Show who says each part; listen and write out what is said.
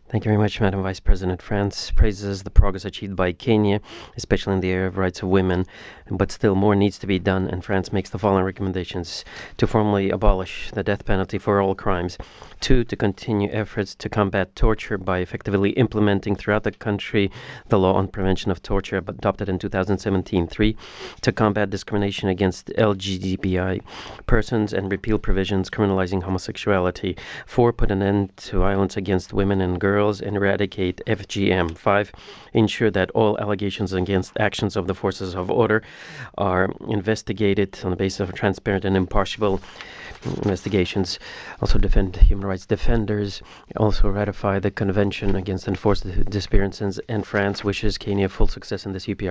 Speaker 1: Thank you very much, Madam Vice President. France praises the progress achieved by Kenya, especially in the area of rights of women, but still more needs to be done, and France makes the following recommendations: to formally abolish the death penalty for all crimes; two, to continue efforts to combat torture by effectively implementing throughout the country the law on prevention of torture adopted in 2017; three, to combat discrimination against LGBTI persons and repeal provisions criminalizing homosexuality; four, put an end to violence against women and girls and eradicate FGM; five, ensure that all allegations against actions of the forces of order are investigated on the basis of transparent and impartial investigations; also defend human rights defenders; also ratify the Convention Against Enforced Disappearances, and France wishes Kenya full success in this UPR.